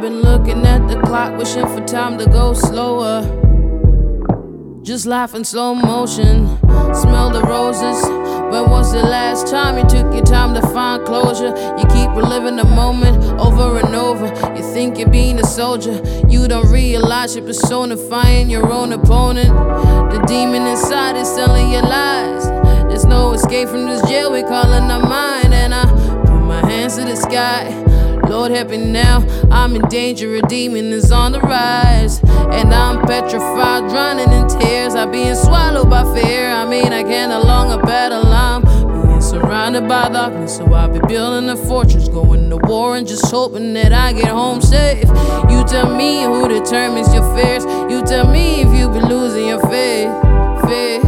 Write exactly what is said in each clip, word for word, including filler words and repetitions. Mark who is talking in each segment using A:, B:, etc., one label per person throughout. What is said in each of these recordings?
A: been looking at the clock, wishing for time to go slower. Just laugh in slow motion, smell the roses. When was the last time you took your time to find closure? You keep reliving the moment over and over. You think you're being a soldier, you don't realize you're personifying your own opponent. The demon inside is telling you lies. There's no escape from this jail we calling our mind. And I put my hands to the sky, Lord help me now, I'm in danger, a demon is on the rise. And I'm petrified, drowning in tears, I'm being swallowed by fear. I mean I can't no longer battle, I'm being surrounded by darkness. So I'll be building a fortress, going to war and just hoping that I get home safe. You tell me who determines your fears, you tell me if you be losing your faith, faith.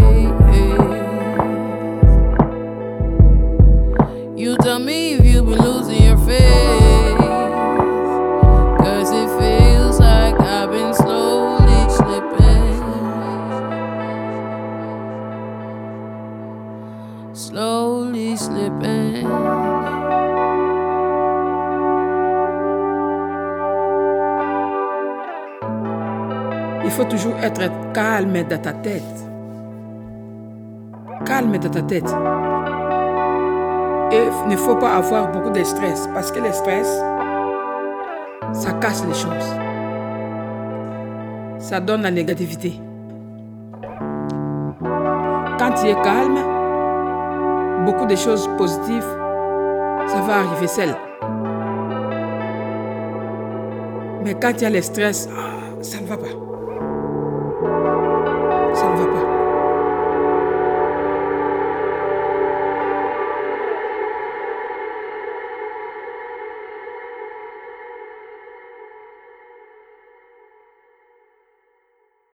A: You tell me if you be losing your faith, cause it feels like I've been slowly slipping, slowly slipping.
B: Il faut toujours être calme dans ta tête. Calme dans ta tête. Et il ne faut pas avoir beaucoup de stress, parce que le stress, ça casse les choses. Ça donne la négativité. Quand tu es calme, beaucoup de choses positives, ça va arriver seul. Mais quand il y a le stress, ça ne va pas.